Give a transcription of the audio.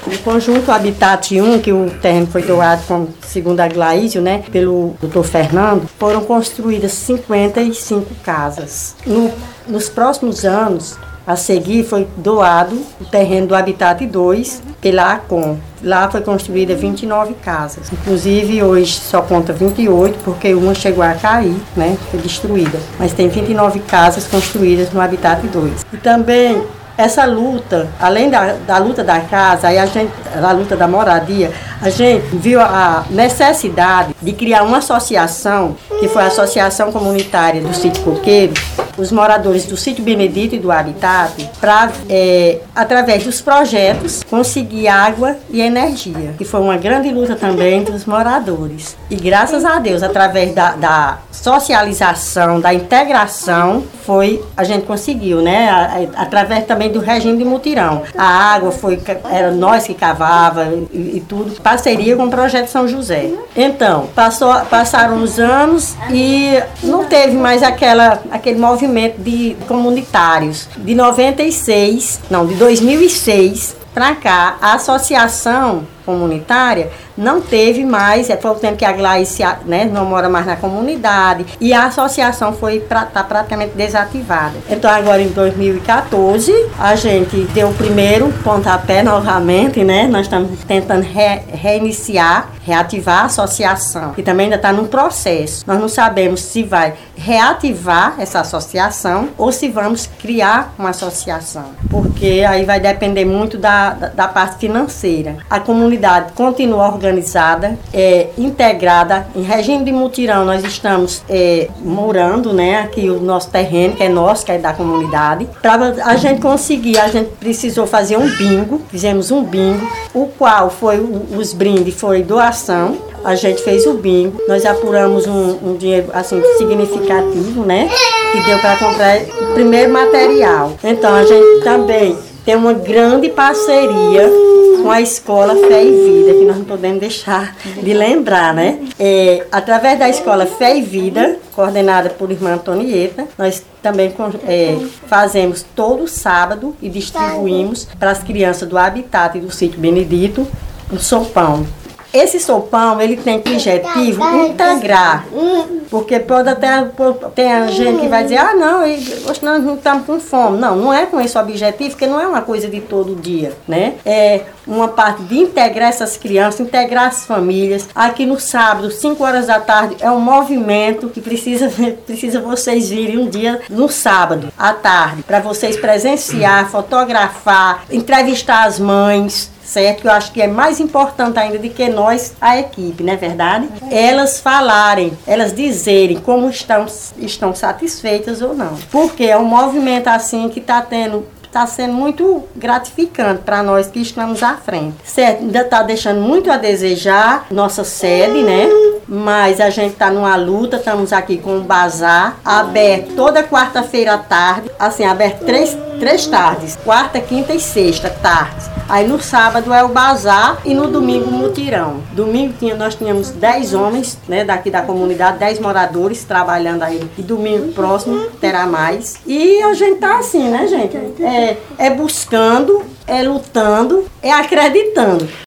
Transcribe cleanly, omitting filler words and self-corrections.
O conjunto Habitat 1, que o terreno foi doado, segundo a Glaísio, né, pelo Dr. Fernando, foram construídas 55 casas. Nos próximos anos, a seguir, foi doado o terreno do Habitat 2 pela ACOM. Lá foi construída 29 casas. Inclusive, hoje só conta 28, porque uma chegou a cair, né? Foi destruída. Mas tem 29 casas construídas no Habitat 2. E também, essa luta, além da luta da casa, aí a luta da moradia, a gente viu a necessidade de criar uma associação, que foi a Associação Comunitária do Sítio Coqueiro, os moradores do Sítio Benedito e do Habitat, para, através dos projetos, conseguir água e energia, que foi uma grande luta também dos moradores. E graças a Deus, através da socialização, da integração, a gente conseguiu, né? Através também do regime de mutirão. A água era nós que cavava e tudo, parceria com o Projeto São José. Então, passaram os anos e não teve mais aquele movimento de comunitários. De 2006 para cá, a associação comunitária não teve mais, foi o tempo que a Gleice, né, não mora mais na comunidade, e a associação tá praticamente desativada. Então agora em 2014 a gente deu o primeiro pontapé novamente, né? Nós estamos tentando reativar a associação, que também ainda está num processo. Nós não sabemos se vai reativar essa associação ou se vamos criar uma associação, porque aí vai depender muito da parte financeira. A comunidade continua organizada, integrada. Em regime de mutirão, nós estamos morando, né, aqui o nosso terreno, que é nosso, que é da comunidade. Para a gente conseguir, a gente precisou fazer um bingo. Fizemos um bingo, o qual os brindes foi doação. A gente fez o bingo, nós apuramos um dinheiro assim significativo, né, que deu para comprar o primeiro material. Então a gente também tem uma grande parceria com a Escola Fé e Vida, que nós não podemos deixar de lembrar, né? Através da Escola Fé e Vida, coordenada por irmã Antonieta, nós também fazemos todo sábado e distribuímos para as crianças do Habitat e do Sítio Benedito um sopão. Esse sopão, ele tem como objetivo integrar, porque pode até ter gente que vai dizer, não, hoje nós não estamos com fome. Não é com esse objetivo, porque não é uma coisa de todo dia, né? É uma parte de integrar essas crianças, integrar as famílias. Aqui no sábado, 5 horas da tarde, é um movimento que precisa vocês virem um dia no sábado, à tarde, para vocês presenciar, fotografar, entrevistar as mães, certo? Que eu acho que é mais importante ainda do que nós, a equipe, não é verdade? Elas falarem, elas dizerem como estão satisfeitas ou não. Porque é um movimento assim que está sendo muito gratificante para nós que estamos à frente. Certo, ainda está deixando muito a desejar nossa sede, né? Mas a gente está numa luta, estamos aqui com o bazar aberto toda quarta-feira à tarde, assim, aberto três tardes, quarta, quinta e sexta tardes. Aí no sábado é o bazar e no domingo o mutirão. Domingo nós tínhamos 10 homens, né, daqui da comunidade, 10 moradores trabalhando aí. E domingo próximo terá mais. E a gente tá assim, né, gente? Buscando, lutando, acreditando.